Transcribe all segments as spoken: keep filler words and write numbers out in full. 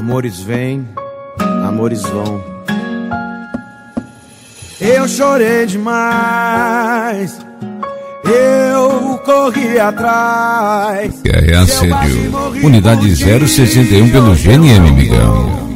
Amores vêm, amores vão. Eu chorei demais, eu corri atrás. É assédio. Unidade zero sessenta e um pelo G N M, Migão.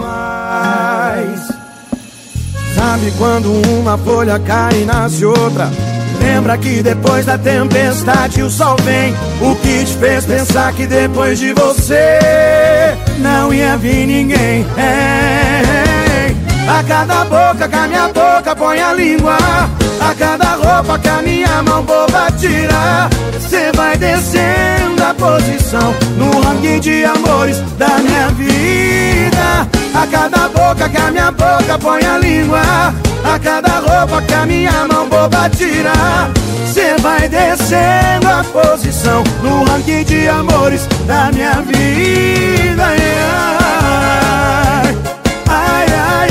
Sabe quando uma folha cai e nasce outra? Lembra que depois da tempestade o sol vem. O que te fez pensar que depois de você não ia vir ninguém? É. A cada boca que a minha boca põe a língua, a cada roupa que a minha mão boba tira, cê vai descendo a posição no ranking de amores da minha vida. A cada boca que a minha boca põe a língua, a cada roupa que a minha mão boba tira, cê vai descendo a posição no ranking de amores da minha vida. Ai, ai, ai,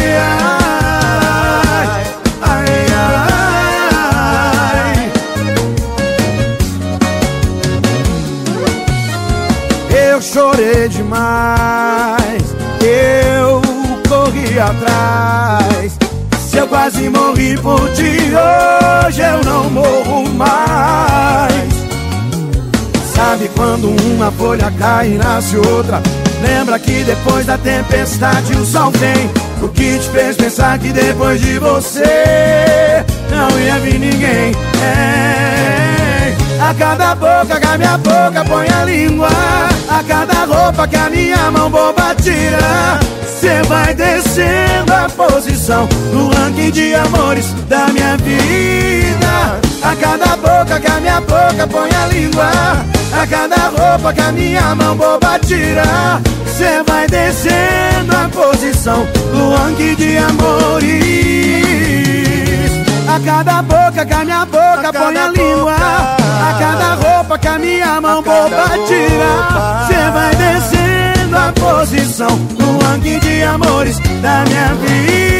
ai, ai, ai. Eu chorei demais, eu corri atrás. Se eu quase morri por ti, hoje eu não morro mais. Sabe quando uma folha cai e nasce outra? Lembra que depois da tempestade o sol vem. O que te fez pensar que depois de você não ia vir ninguém? É. A cada boca que a minha boca põe a língua, a cada roupa que a minha mão boba tira, cê vai descendo a posição no ranking de amores da minha vida. A cada boca que a minha boca põe a língua, a cada roupa que a minha mão boba tira, cê vai descendo a posição no ranking de amores. A cada boca que a minha boca põe a língua, a cada roupa que a minha mão boba tira, cê vai descendo a posição no ranking de amores da minha vida.